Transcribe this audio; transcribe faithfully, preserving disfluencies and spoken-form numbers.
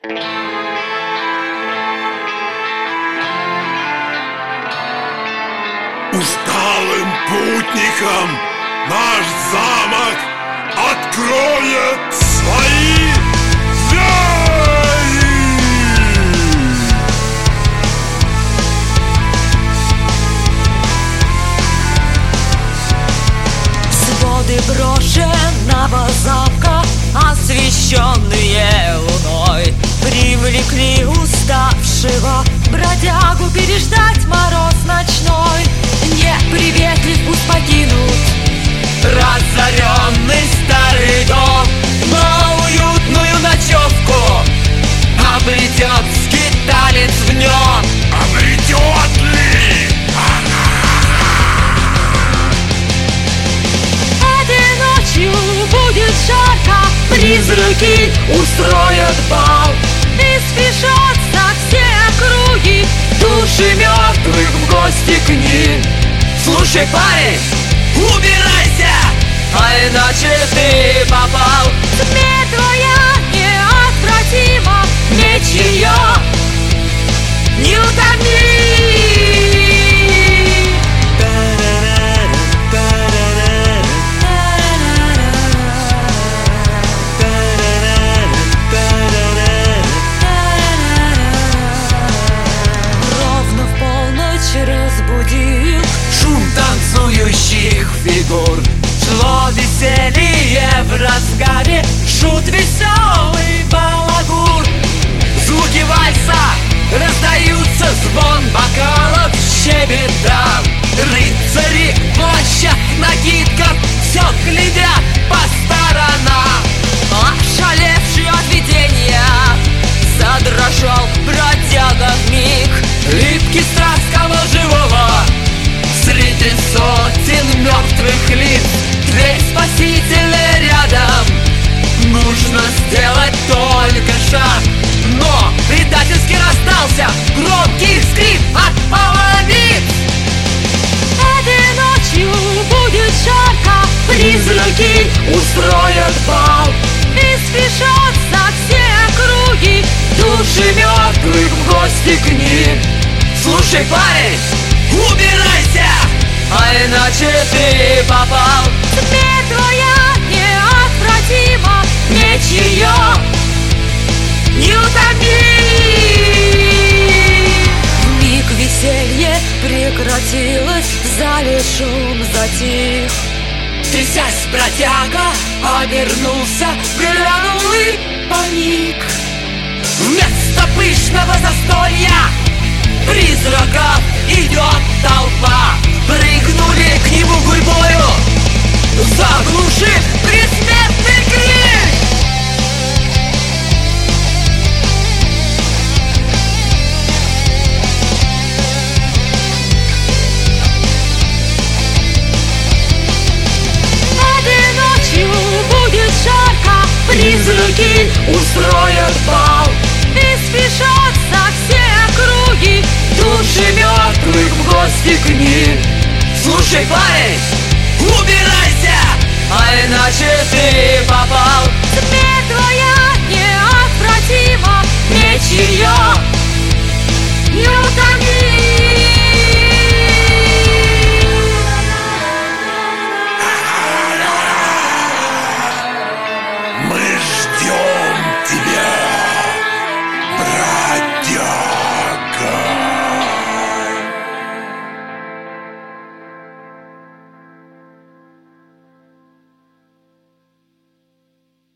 Усталым путникам наш замок откроет свои двери. Своды брошенного замка, освещенные луной, привлекли уставшего бродягу переждать мороз ночной. Неприветлив пусть покинут разоренный старый дом, но уютную ночевку обретет скиталец в нем. Обретет ли? Этой ночью будет жарко, призраки устроят бал и спешат со все округи души мертвых в гости к ним. Слушай, парень, убирайся, а иначе ты попал. Смерть твоя неотвратима, меч ее неутомим. Ровно в полночь разбудил шум танцующих фигур. Шло веселье в разгаре, шут веселый балагур. Звуки вальса раздаются, звон бокалов, щебет дам. Рыцари в плащах, накидках все глядят по сторонам. Ошалевший от видения задрожал бродяга вмиг. Липкий страх сковал живого среди сотен мертвых лиц. Дверь спасительная рядом, нужно сделать только шаг. Но предательски раздался громкий вскрик от половиц. Этой ночью будет жарко, призраки устроят бал и спешат со все округи души мертвых в гости к ним. Слушай, парень, убирайся, а иначе ты попал. Смерть твоя неотвратима, меч ее неутомим. Вмиг веселье прекратилось, в зале шум затих. Трясясь, бродяга обернулся, глянул и паник. Вместо пышного застолья призраков идет толпа. Прыгнули к нему гурьбою, заглушив предсмертный крик. Этой ночью будет жарко, призраки устроят бал и спешат со все округи души мертвых в гости к ним. Слушай, парень, убирайся, а иначе ты попал. Смерть твоя